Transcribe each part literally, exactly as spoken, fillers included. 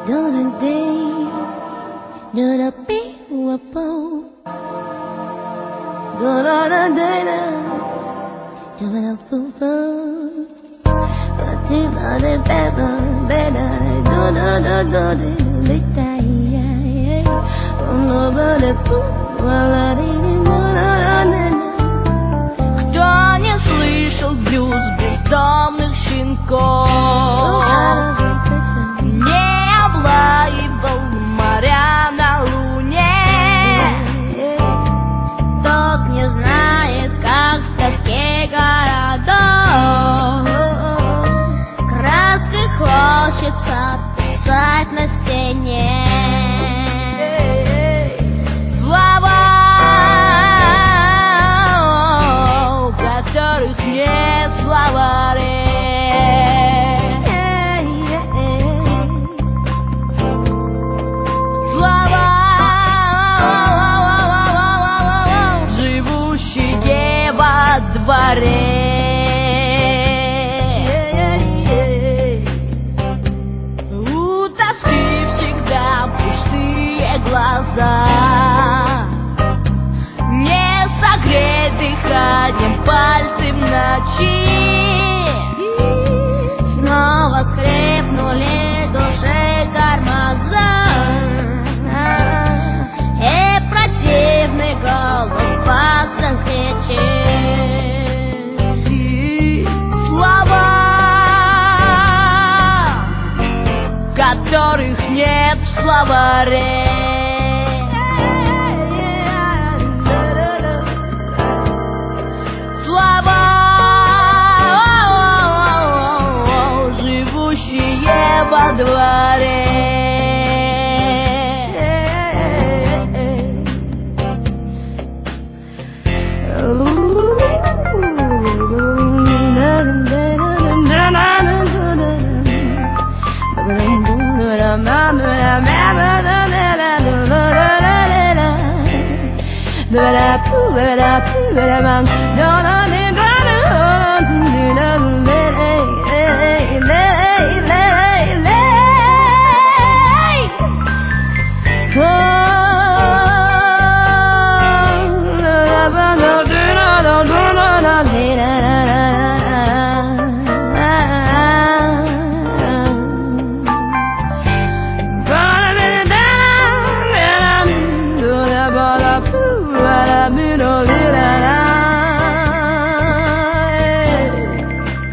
dans le dé de la paix ou à peau. Dans la dana, je vais la foutre. Tu vas de bébé, bébé, do do do do de l'étaille. On ne va le pou, voilà de do do do. Кто не слышал блюз бездомных щенков, не облаивал моря на луне, тот не знает, как в тоске городов краски хочется писать на стене. Слова, у которых нет словарей. Слова, живущие во дворе. У тоски всегда пустые глаза, не согреть дыханием пальцы в ночи. Снова скрипнули души тормоза, и противный голос басом кричит. Слова, которых нет в словаре. Слова, живущие во дворе.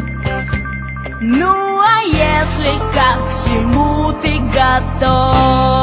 Ну а если ко всему ты готов,